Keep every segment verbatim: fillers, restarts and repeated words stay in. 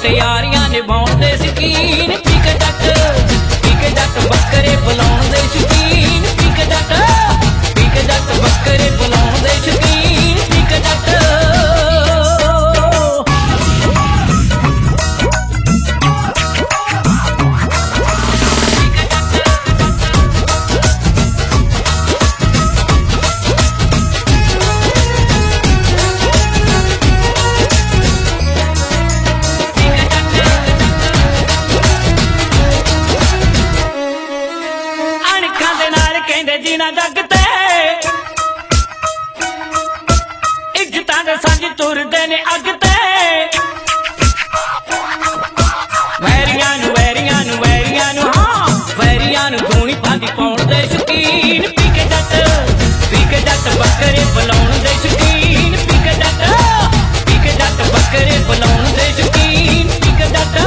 मुटियारियां निभाउण दे शकीन P के जट P के जट बकरे बुलाउण दे शकीन पी के जट पी के जट बकरे बुलाउण दे शकीन पी के जट जीना जग ते इज्जतां दे संज तुरदे ने अग ते वैरियां नू वैरियां नू वैरियां नू हाँ वैरियां नू धूनी पांदी पाउण दे शकीन पी के जट पी के जट बकरे बुलाउण दे शकीन पी के जट पी के जट बकरे बुलाउण दे शकीन पी के जट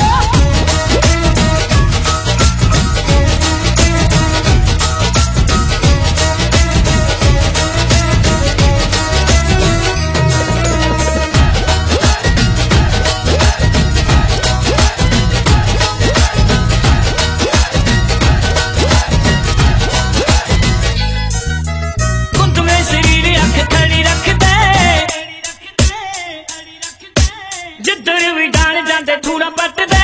जिधर भी डाल जाते थूड़ा पट दे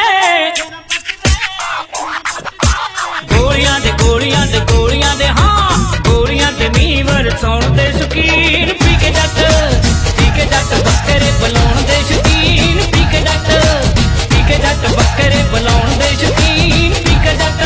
गोलियां दे गोलियां दे गोलियां दे हाँ गोलियां दे नीं वरसाउण दे शकीन पी के जट पी के जट बकरे बुलाउण दे शकीन पी के जट पी के जट बकरे बुलाउण दे शकीन पी के जट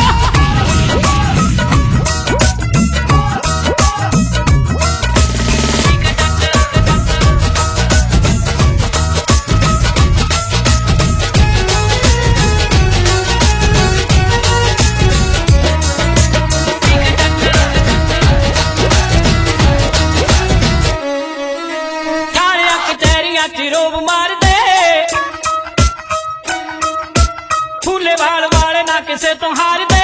रोब मार दे फूले वाल वाले ना किसे तो हार दे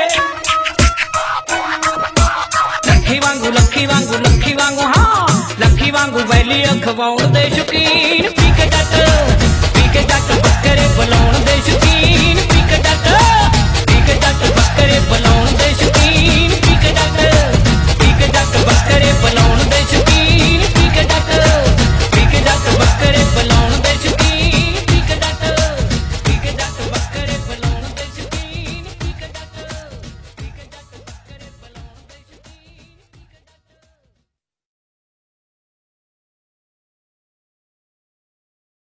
लखी वांगू लखी वांगू लखी वांगू हाँ लखी वांगू वैली अखवाउण दे शकीन पी के जट पी के जट बकरे बुलाउण दे शकीन।